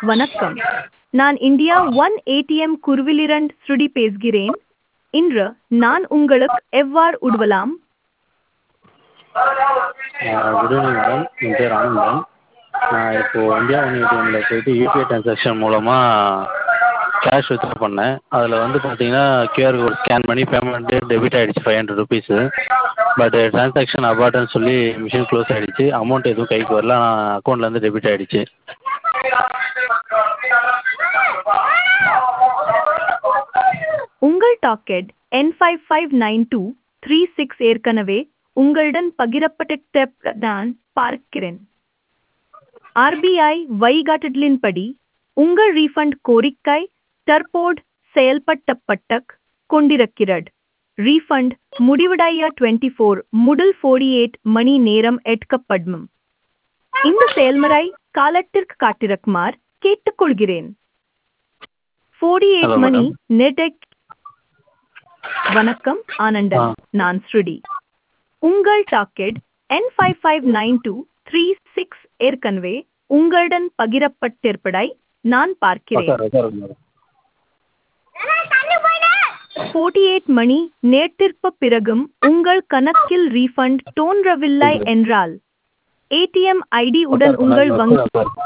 வணக்கம். நான் India one ATM குருவிலிரண்ட் ஸ்ருடி பேசுகிறேன். இன்று நான் உங்களுக்கு எவ்வாறு உதவலாம்? Good evening madam. என் பேர் ஆனந்தன். நான் இப்போது இந்தியா ஒன் ஏடிஎம்மில் போயிட்டு யூபிஐ ட்ரான்சாக்ஷன் மூலமாக கேஷ் வித்ட்ரா பண்ணேன். அதில் வந்து பார்த்தீங்கன்னா கியூஆர் கோட் ஸ்கேன் பண்ணி பேமெண்ட்டு டெபிட் ஆகிடுச்சு ₹500. பட் ட்ரான்சாக்ஷன் அபார்ட்னு சொல்லி மிஷின் க்ளோஸ் ஆகிடுச்சு. அமௌண்ட் எதுவும் கைக்கு வரல. ஆனால் அக்கௌண்ட்லேருந்து டெபிட் ஆகிடுச்சு. உங்கள் டாக்கெட் N559236 ஏற்கனவே உங்களுடன் பகிரப்பட்ட நான் பார்க்கிறேன். ஆர்பிஐ வழிகாட்டுதலின்படி உங்கள் ரீஃபண்ட் கோரிக்கை தற்போது செயல்படுத்தப்பட்டு கொண்டிருக்கிறது. ரீஃபண்ட் முடிவடைய 24 முதல் 48 மணி நேரம் எடுக்கப்படும். இந்த செயல்முறை காலத்திற்கு காத்திருக்குமாறு கேட்டுக்கொள்கிறேன். 48 ஹலோ மணி மேடம். நெடெக். வணக்கம் ஆனந்தன். நான் ஸ்ருடி. உங்கள் டாக்கெட் N559236 ஏற்கனவே உங்களுடன் பகிரப்பட்டிருப்பதை நான் பார்க்கிறேன். மேடம். 48 மணி நேரத்திற்கு பிறகும் உங்கள் கணக்கில் ரீஃபண்ட் தோன்றவில்லை என்றால் ஏடிஎம் ஐடி உடன் உங்கள் வங்கி.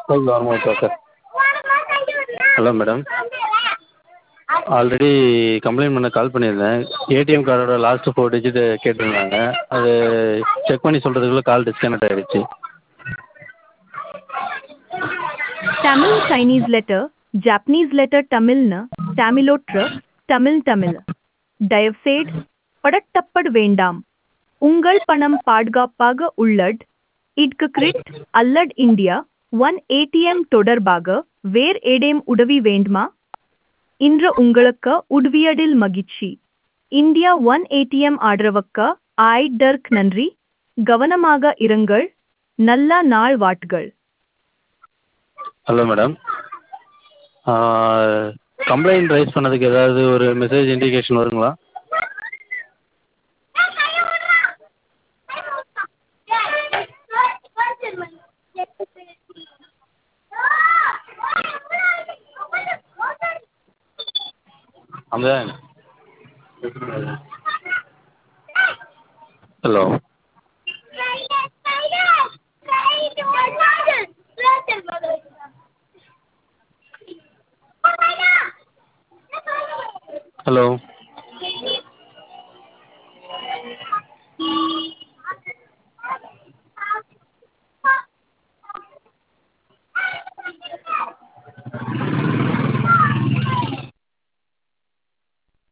Hello madam. ஆல்ரெடி கம்ப்ளைண்ட் பண்ண கால் பண்ணியிருந்தேன். ஏடிஎம் கார்டோட லாஸ்ட்டு 4 டிஜிட் கேட்டிருந்தாங்க. அது செக் பண்ணி சொல்கிறதுக்குள்ளே கால் டிஸ்கனெக்ட் ஆகிடுச்சு. Tamil Chinese letter Japanese letter தமிழ்னு தமிழோற்று தமிழ் தயவுசெய்து படட்டப்பட வேண்டாம். உங்கள் பணம் பாதுகாப்பாக உள்ளது. இதற்கு கிரெடிட் அல்லது இந்தியா ஒன் ஏடிஎம் தொடர்பாக வேறு ஏதேனும் உதவி வேண்டுமா? இன்று உங்களுக்கு உதவியதில் மகிழ்ச்சி. இந்தியா ஒன் ஏடிஎம் ஆதரவுக்கு ஆய்தற்கு நன்றி. கவனமாக இருங்கள். நல்ல நாள் வாழ்த்துகள். Hello madam. கம்ப்ளைண்ட் ரைஸ் பண்ணதுக்கு ஏதாவது ஒரு மெசேஜ் இண்டிகேஷன் வருங்களா? அமதன். ஹலோ. ஹலோ.